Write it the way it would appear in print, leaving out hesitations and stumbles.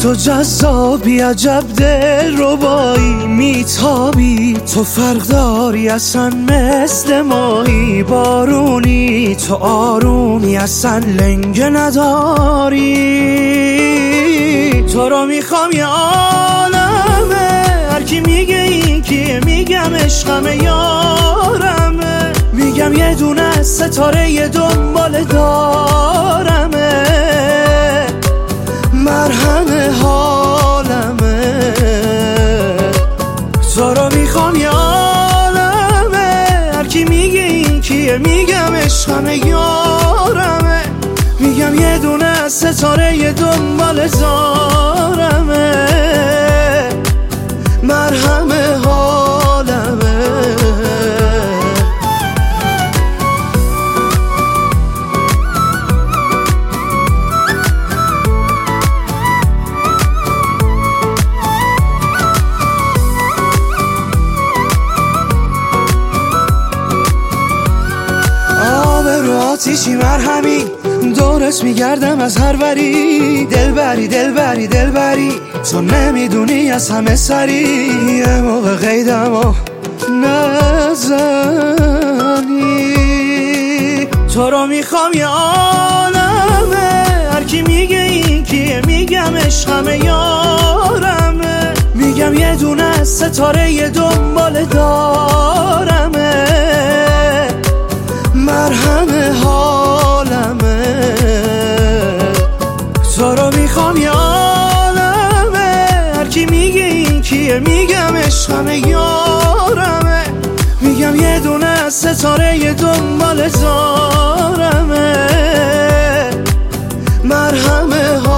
تو جذابی، عجب دل ربایی، میتابی تو، فرق داری اصلا مثل ماهی، بارونی تو، آرومی اصلا لنگه نداری. تو رو میخوام یه عالمه، هرکی میگه این کیه میگم عشقمه یارمه، میگم یه دونه ستاره یه دنبال دارمه، مرهم حالمه. تو رو میخوام یه عالمه، هرکی میگه این کیه میگم عشقمه یارمه، میگم یه دونه ستاره یه دنبال دارمه، مرهم حالمه. آتیشی مرهمی، دورت میگردم از هر وری، دلبری دلبری دلبری، تو نمیدونی از همه سری، یه موقع قیدم و نزنی. تو رو میخوام یه عالمه، هرکی میگه این کیه میگم عشقمه یارمه، میگم یه دونه ستاره یه دنبال دارمه، مرهم حالمه. تو رو میخوام یه عالمه، هرکی میگه این کیه میگم عشقمه یارمه، میگم یه دونه ستاره یه دنبال دارمه، مرهم حالمه.